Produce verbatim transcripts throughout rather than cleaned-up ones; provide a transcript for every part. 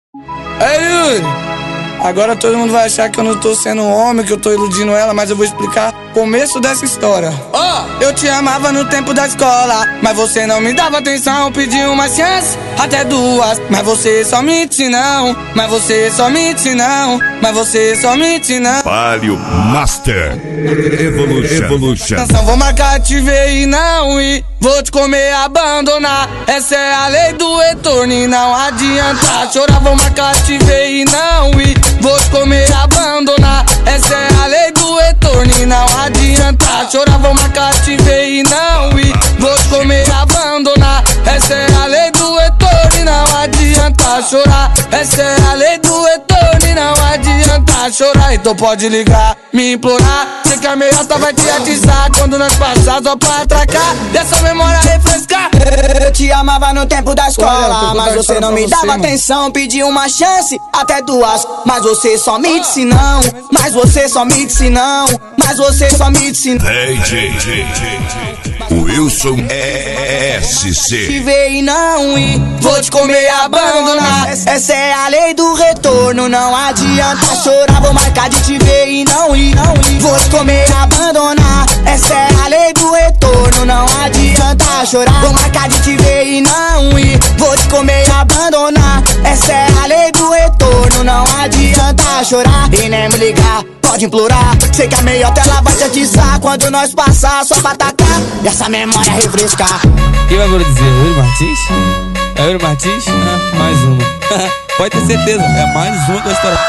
Ei, Yuri! Agora todo mundo vai achar que eu não tô sendo um homem, que eu tô iludindo ela, mas eu vou explicar o começo dessa história. Oh! Eu te amava no tempo da escola, mas você não me dava atenção. Pedi uma chance, até duas, mas você só me disse não. Mas você só me disse não. Mas você só me disse não. Palio Master Evolution, Evolution. Canção, vou marcar, te ver e não ir. Vou te comer, abandonar. Essa é a lei do retorno e não adianta chorar. Vou marcar, te ver e não ir. Vou te comer, abandonar. Essa é a lei do retorno e não adianta chorar. Vou marcar, te ver e não ir. Vou te comer, abandonar. Essa é a lei do retorno e não adianta chorar. Essa é a lei do retorno e não adianta chorar. Então pode ligar, me implorar. Sei que a meiota vai te atiçar quando nós passar só pra atracar. Dessa memória refrescar. Eu te amava no tempo da escola, mas você não me dava atenção. Pedi uma chance, até duas, mas você só me disse não. Mas você só me disse não. Mas você só me disse não. D J Wilson S C. Te ver e não ir, vou te comer e abandonar. Essa é a lei do retorno, não adianta chorar. Vou marcar de te ver e não ir, não ir. Vou te comer e abandonar. Essa é a lei do retorno, não adianta chorar. Vou marcar de te ver e não ir. Vou te comer e abandonar. Essa é a lei do retorno, não adianta chorar. E nem me ligar, pode implorar. Sei que a meiota ela vai te atiçar quando nós passar só pra atacar. E essa memória refrescar. Quem vai dizer? Yuri Martins? É Yuri Martins? Ah, mais uma. Pode ter certeza, é mais uma da história.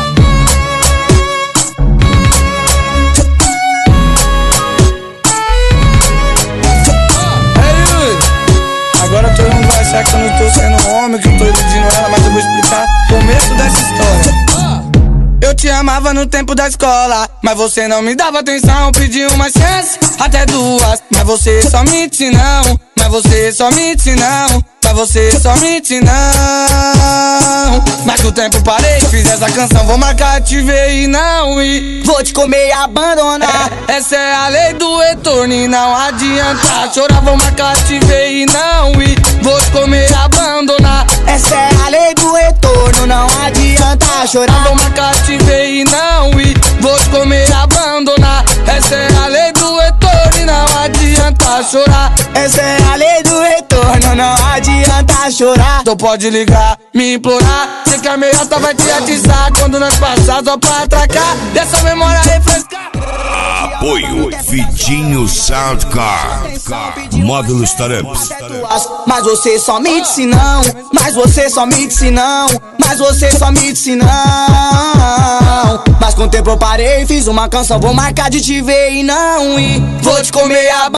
Ei, Yuri! Agora todo mundo vai achar que eu não tô sendo um homem, que eu tô iludindo ela, mas eu vou explicar o começo dessa história. Eu te amava no tempo da escola, mas você não me dava atenção. Pedi uma chance, até duas, mas você só me disse não. Mas você só me disse não. Mas você só me disse não. Mas com o tempo parei, fiz essa canção. Vou marcar, te ver e não ir. Vou te comer e abandonar. É, essa é a lei do retorno e não adianta chorar. Vou marcar, te ver e não ir. Vou te comer e abandonar. Essa é a lei do retorno, não adianta chorar. Vou marcar, te ver e não ir. Vou te comer e abandonar. Essa é a lei do retorno e não adianta chorar. Essa é a lei do retorno, não adianta chorar. Então pode ligar, me implorar. Sei que a meiota vai te atiçar quando nós passar só pra atracar. Dessa memória refrescar. Apoio Vidinho Soundcar, Módulos Taramps. Mas você só me disse não. Mas você só me disse não. Mas você só me disse não. Mas com o tempo eu parei, fiz uma canção. Vou marcar de te ver e não ir. Vou te comer a